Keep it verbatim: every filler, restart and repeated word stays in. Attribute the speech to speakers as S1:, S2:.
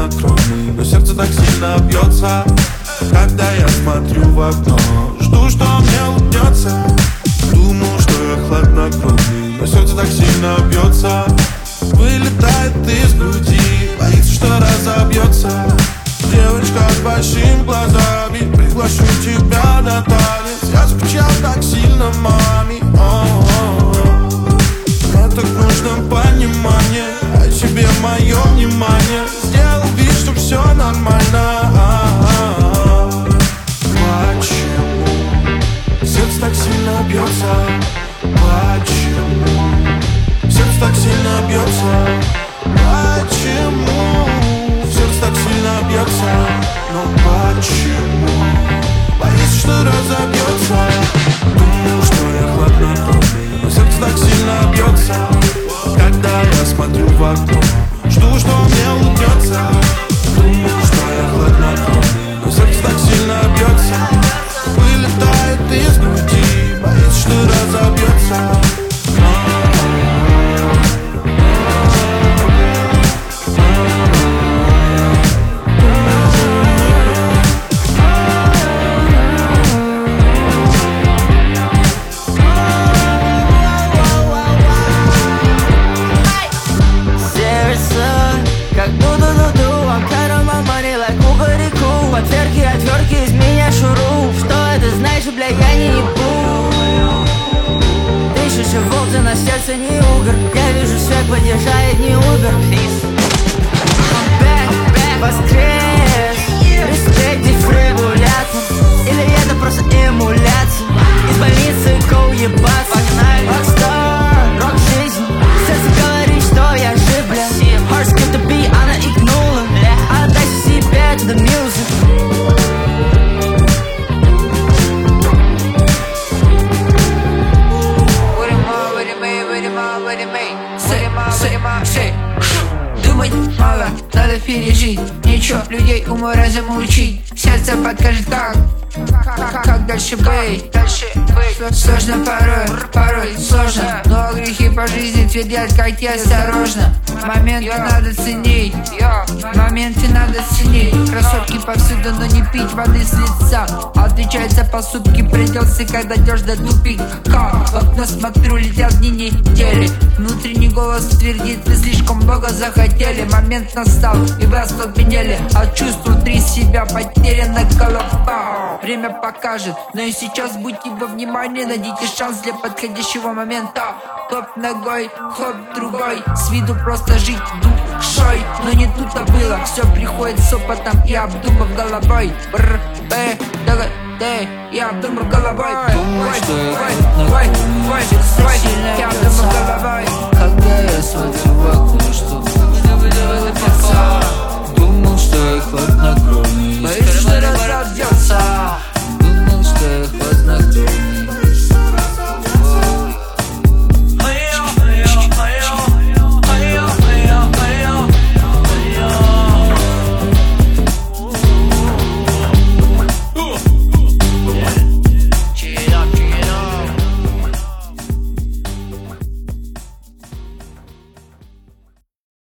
S1: хладнокровный, но сердце так сильно бьется, когда я смотрю в окно. Жду, что мне улыбнется. Думал, что я хладнокровный, но сердце так сильно бьется. Вылетает из груди, боится, что разобьется. Девочка с большими глазами, приглашу тебя на танец. Я скучал так сильно, маме. О-о-о. Мне так нужно понимание, а тебе мое внимание. Сделал вид, что все нормально. Почему сердце так сильно бьется? Почему сердце так сильно бьется? Почему сердце так сильно бьется? Но почему боится, что разобьется? Думал, что я хладнокровный, но сердце так сильно бьется, когда я смотрю в окно. Жду, что мне улыбнется. Думал, что я хладнокровный, но сердце так сильно бьется. Вылетает из груди, боится, что разобьется.
S2: Отвертки, отвертки, из меня шуру. Что это значит, бля, я не ебу. Дышишь, и волк, на сердце не угор. Я вижу свет, поддержает не убер. Back, back, воскрес. Респект, дефрибулятор. Или это просто эмуляция. Из больницы гоу ебаться. Погнали. Рокстар, рок жизни. Сердце говорит, что я жив, бля. Heart skip the beat, она игнула. Отдай себя to the music. Думать мало, надо пережить. Ничего, людей уму разуму учить. Сердце подскажет как, как, как дальше быть. Дальше быть. Сложно порой, порой сложно. Но грехи по жизни твердят, как я осторожно. Моменты надо ценить, моменты надо ценить. Красотки повсюду, но не пить воды с лица. Отвечать за поступки придется, когда идешь до тупика. В окно смотрю, летят дни недели. Внутренний голос твердит, вы слишком много захотели. Момент настал, и вы остолбенели от чувств внутри себя, потеряна голова. Время покажет, но и сейчас будьте во внимании. Найдите шанс для подходящего момента. Топ ногой, хоп другой. С виду просто жить душой, но не тут-то было. Все приходит с опытом и обдумав головой. Бр, б, д, д, я обдумав головой.
S1: Думаю, что я
S2: я обдумав головой.